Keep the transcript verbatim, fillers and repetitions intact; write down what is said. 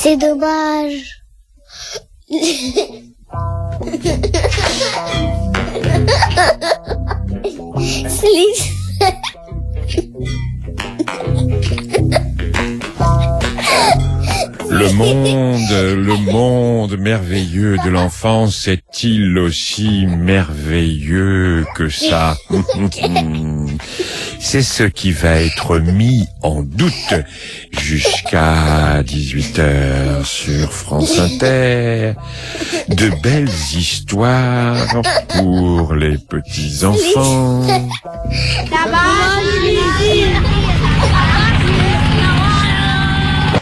C'est dommage. Slix. Le monde, le monde merveilleux de l'enfance est-il aussi merveilleux que ça? C'est ce qui va être mis en doute jusqu'à dix-huit heures sur France Inter. De belles histoires pour les petits enfants. Ça va,